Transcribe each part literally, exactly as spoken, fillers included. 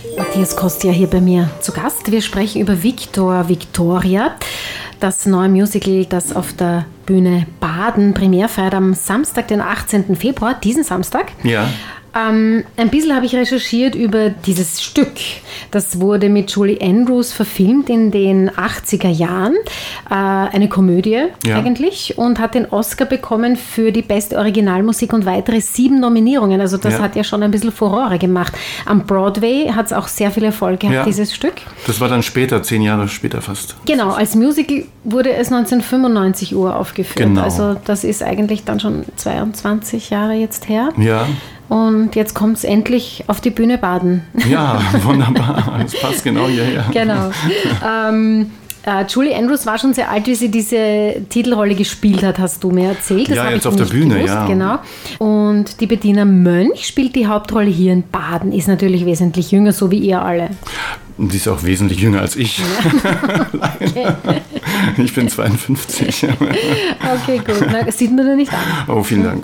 Matthias Kostia hier bei mir zu Gast. Wir sprechen über Victor Victoria, das neue Musical, das auf der Bühne Baden Premiere feiert am Samstag, den achtzehnten Februar, diesen Samstag. Ja. Ähm, ein bisschen habe ich recherchiert über dieses Stück. Das wurde mit Julie Andrews verfilmt in den achtziger Jahren. Äh, eine Komödie ja. eigentlich. Und hat den Oscar bekommen für die beste Originalmusik und weitere sieben Nominierungen. Also das ja. hat ja schon ein bisschen Furore gemacht. Am Broadway hat es auch sehr viel Erfolg gehabt, ja. dieses Stück. Das war dann später, zehn Jahre später fast. Genau, als Musical wurde es neunzehnhundertfünfundneunzig uraufgeführt. Genau. Also das ist eigentlich dann schon zweiundzwanzig Jahre jetzt her. Ja. Und jetzt kommt es endlich auf die Bühne Baden. Ja, wunderbar. Das passt genau hierher. Genau. ähm, äh, Julie Andrews war schon sehr alt, wie sie diese Titelrolle gespielt hat, hast du mir erzählt. Das ja, jetzt ich auf der Bühne, gewusst, ja. Genau. Und die Bettina Mönch spielt die Hauptrolle hier in Baden, ist natürlich wesentlich jünger, so wie ihr alle. Und die ist auch wesentlich jünger als ich. Ja. Okay. Ich bin zweiundfünfzig. Okay, gut. Na, das sieht man da nicht an. Oh, vielen Dank.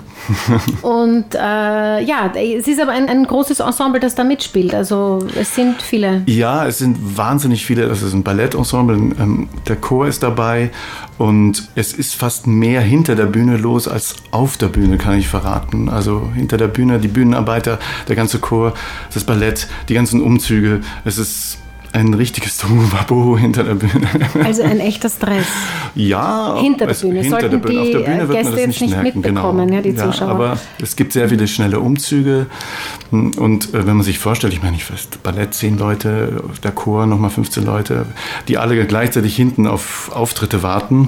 Und äh, ja, es ist aber ein, ein großes Ensemble, das da mitspielt. Also es sind viele. Ja, es sind wahnsinnig viele. Das ist ein Ballettensemble. Ähm, der Chor ist dabei. Und es ist fast mehr hinter der Bühne los als auf der Bühne, kann ich verraten. Also hinter der Bühne, die Bühnenarbeiter, der ganze Chor, das Ballett, die ganzen Umzüge. Es ist ein richtiges Tohuwabohu hinter der Bühne. Also ein echter Stress. Ja. Hinter der Bühne. Hinter Sollten der Bühne. die Auf der Bühne wird Gäste man das jetzt nicht nicht merken. mitbekommen, genau. ja, die Zuschauer. Ja, aber es gibt sehr viele schnelle Umzüge. Und äh, wenn man sich vorstellt, ich meine, ich weiß, Ballett zehn Leute, der Chor nochmal fünfzehn Leute, die alle gleichzeitig hinten auf Auftritte warten.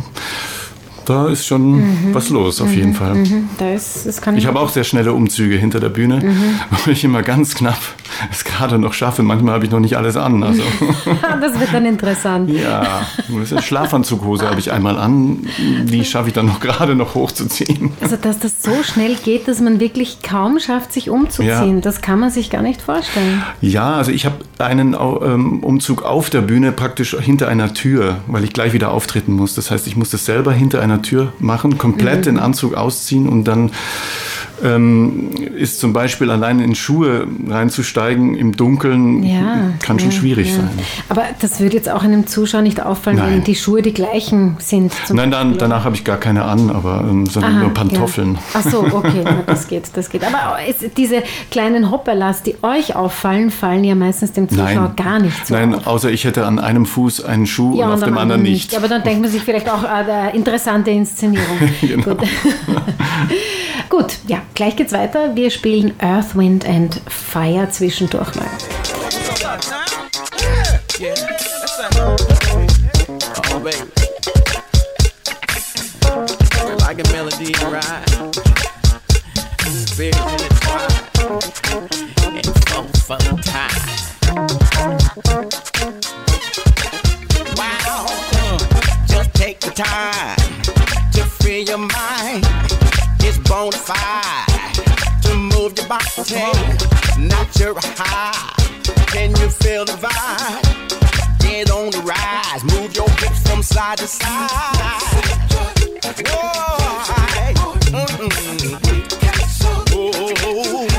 Da ist schon mhm. was los, auf mhm. jeden Fall. Mhm. Da ist, das kann ich ich habe auch sehr schnelle Umzüge hinter der Bühne, mhm. wo ich immer ganz knapp es gerade noch schaffe. Manchmal habe ich noch nicht alles an. Also. Das wird dann interessant. Ja, eine Schlafanzughose habe ich einmal an. Die schaffe ich dann noch gerade noch hochzuziehen. Also, dass das so schnell geht, dass man wirklich kaum schafft, sich umzuziehen, ja. das kann man sich gar nicht vorstellen. Ja, also ich habe einen ähm, Umzug auf der Bühne praktisch hinter einer Tür, weil ich gleich wieder auftreten muss. Das heißt, ich muss das selber hinter einer Tür machen, komplett mhm. den Anzug ausziehen und dann ähm, ist zum Beispiel allein in Schuhe reinzusteigen im Dunkeln, ja, kann schon ja, schwierig ja. sein. Aber das würde jetzt auch einem Zuschauer nicht auffallen, Nein. wenn die Schuhe die gleichen sind. Nein, dann, danach habe ich gar keine an, aber ähm, sondern Aha, nur Pantoffeln. Ja. Ach so, okay, na, das geht, das geht. Aber es, diese kleinen Hopperlas, die euch auffallen, fallen ja meistens dem Zuschauer Nein. gar nicht so Nein, auf. außer ich hätte an einem Fuß einen Schuh ja, und auf und dem anderen nicht. nicht. Aber dann denkt man sich vielleicht auch, äh, interessante Inszenierung. Genau. Gut. Gut, ja, gleich geht's weiter. Wir spielen Earth, Wind and Fire zwischendurch mal. Just take the time to free your mind. It's bona fide to move your body, natural high. Can you feel the vibe? Get on the rise, move your hips from side to side. Whoa, mm-hmm. Oh.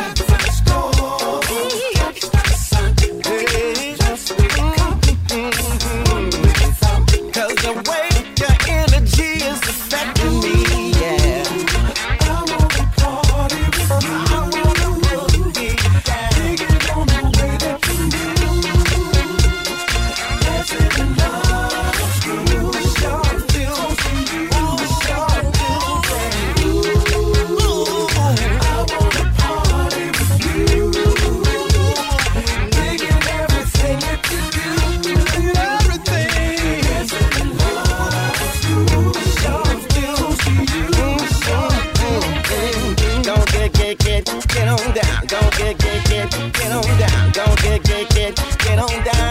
Get on down,